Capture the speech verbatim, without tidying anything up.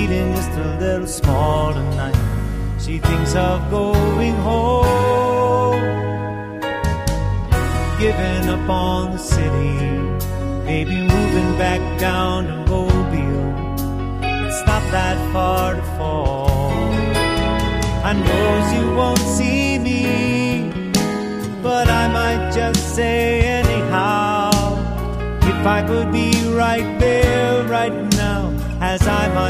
feeling just a little small tonight. She thinks of going home, giving up on the city, maybe moving back down to Mobile. It's not that far to fall. I know you won't see me, but I might just say anyhow, if I could be right there right now, as I might